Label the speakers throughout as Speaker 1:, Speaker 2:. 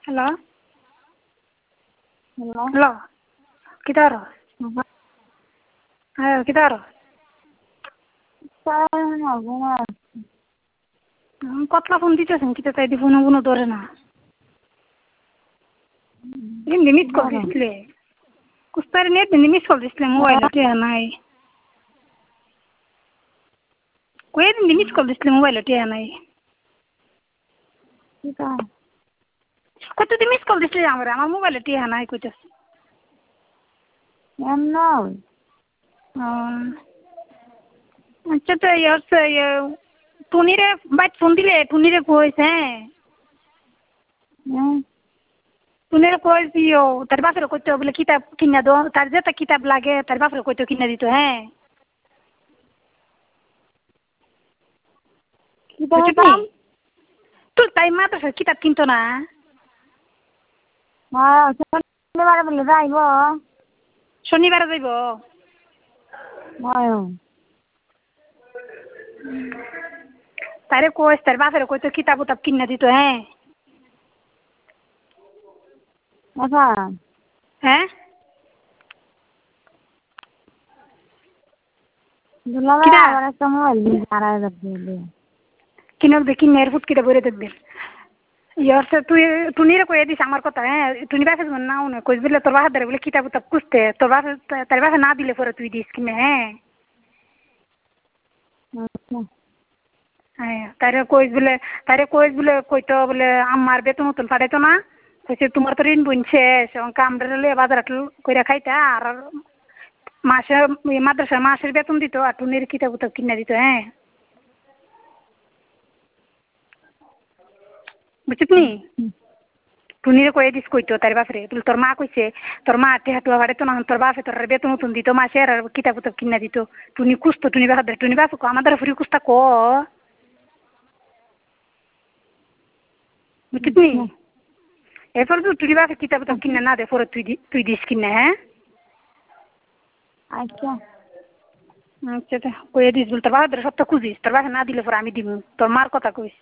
Speaker 1: Halo,
Speaker 2: Halo.
Speaker 1: halo, kita harus.
Speaker 2: Apa?
Speaker 1: Ayo, kita harus.
Speaker 2: Saya nggak
Speaker 1: কতলা phone দিতেছেন কিতা তাই দি ফোনো ধরে না এমনি মিস কল দিছিলে কুস্তারে নেট এমনি মিস কল দিছিলে মোবাইল টিয়া নাই কই এমনি মিস কল দিছিলে মোবাইল টিয়া নাই কত দি মিস কল দিছিলে আমার মোবাইল টিয়া নাই কইতাছ আচ্ছা তো টুনিরে বাইট ফোন দিলে টুনিরে কইছে টুনিরে কইছিও তার বাপের কইতে বলে কিতাব কিনা দো তার যেটা কিতাব লাগে তার বাপের কইতে কিনা দিত হ্যাঁ তোর তাই মাদ্রাসার কিতাব কিনতো না
Speaker 2: শনিবারে বলে যাইব
Speaker 1: শনিবারে যাইব তারে কইস তার বাপের কইতো কিতাব উতাব কিনা দিত হ্যাঁ
Speaker 2: আচ্ছা
Speaker 1: হ্যাঁ
Speaker 2: আবার একটা মোবাইল
Speaker 1: কিনক দেখি মেয়ের ফুট কিটা বলে দেখবে ইয়ার সে তুই টুনিরে কয়ে দিস আমার কথা হ্যাঁ টুনি বাপে যেমন নাও না কইস বলে তোর বাপের বলে কিতাব উতাব খুঁজতে তোর বাপে তার বাপে না দিলে পরে তুই দিস কিনে হ্যাঁ হ্যাঁ তারে কইস বলে কইতো বলে আমার বেতন মতন পাঠাইতো না কইছে তোমার তো ঋণ বুনছে কামড়ে লয়ে বাজার কইরা খাইতা আর মাসে মাদ্রাসা মাসের বেতন দিত আর টুনির কিতাব উতাব কিনা দিত হ্যাঁ বুঝছিস টুনিরে কয়ে দিস কইতো তার বাপরে তোর মা কইছে তোর মা টেহাটুয়া বাড়াইতো না তোর বাপে তোর বেতন নতুন দিত মাসে আর কিতাব উতাব কিনা দিত টুনি কুসতো টুনি বাপ আমাদের ফুরি কুস্তা ক বুঝছিস এরপর তো টুনি বাপে কিতাব উতাব কিনা না দে পরে তুই দিস কিনা হ্যাঁ
Speaker 2: আচ্ছা
Speaker 1: আচ্ছা কয়ে দিস বল তোর বাপের সপ্তাহ খুঁজিস তোর বাপে না দিলে পরে আমি দিব তোর মার কথা কইস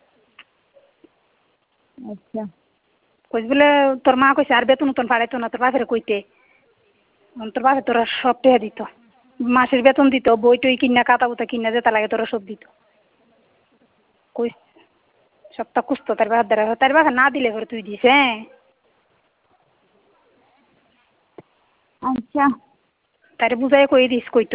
Speaker 2: আচ্ছা
Speaker 1: কইস বলে তোর মা কইছে আর বেতন নতুন পাঠাইতো না তোর বাপের কইতে তোর বাপে তোরা সব টেহা দিত মাসের বেতন দিত বই টই কিনা কাতা বুতা কিনা যেটা লাগে তোরা সব দিত কইস সপ্তাহ কুসতো তার বাপে না দিলে পরে তুই দিস হ্যাঁ
Speaker 2: আচ্ছা
Speaker 1: তারে বুঝাই কই দিস কইতো